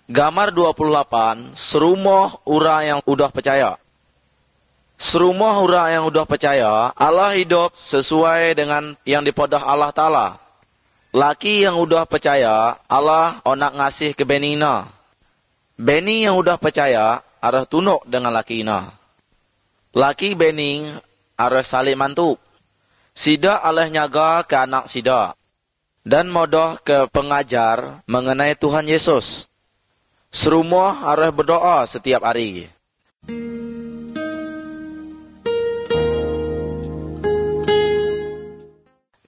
Gambar 28, serumah orang yang udah percaya. Serumah orang yang udah percaya, Allah hidup sesuai dengan yang dipodah Allah Ta'ala. Laki yang udah percaya, Allah nak ngasih ke benina. Beni yang udah percaya, arah tunuk dengan laki ina. Laki bening, arah saling mantuk. Sida Allah nyaga ke anak sida. Dan modoh ke pengajar mengenai Tuhan Yesus. Serumah arah berdoa setiap hari.